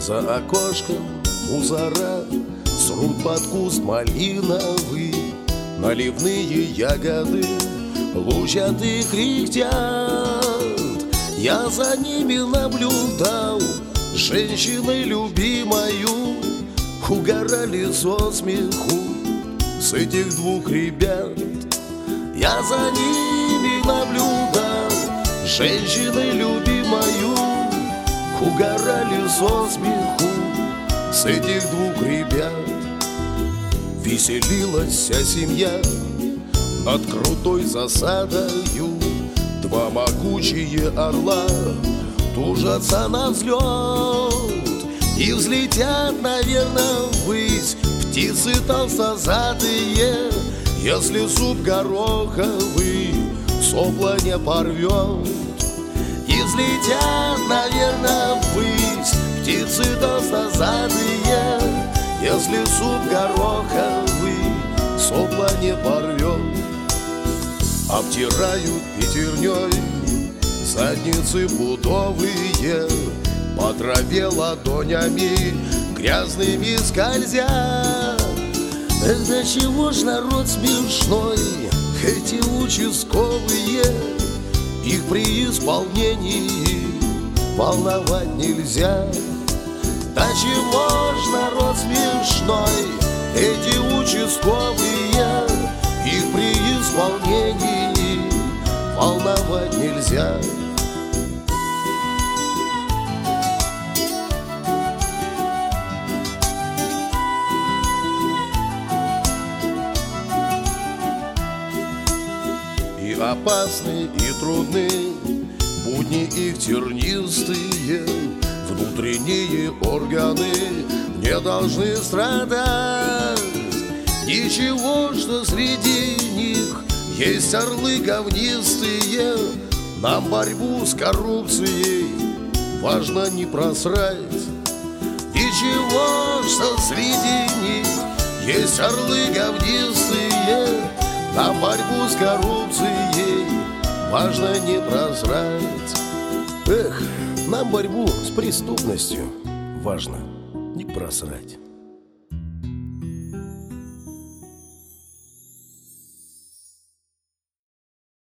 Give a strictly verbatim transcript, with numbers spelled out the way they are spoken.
За окошком мусора срут под куст малиновый. Наливные ягоды лучат и кряхтят. Я за ними наблюдал, женщиной любимою. Угорали со смеху с этих двух ребят. Я за ними наблюдал, женщиной любимою. Угорали со смеху с этих двух ребят. Веселилась вся семья над крутой засадою. Два могучие орла тужатся на взлет и взлетят, наверное, ввысь птицы толстозадые, если суп гороховый сопла не порвет. И взлетят, наверное, ввысь птицы толстозадые, если суп гороховый сопла не порвет. Обтирают пятерней задницы пудовые, по траве ладонями грязными скользят. Да чего ж народ смешной, эти участковые, их при исполнении волновать нельзя. Да чего ж народ смешной, эти участковые, их при исполнении волновать нельзя. И опасны, и трудны будни их тернистые, внутренние органы не должны страдать. Ничего, что среди них есть орлы говнистые, нам борьбу с коррупцией важно не просрать. Ничего, что среди них есть орлы говнистые, нам борьбу с коррупцией важно не просрать. Эх, нам борьбу с преступностью важно не просрать.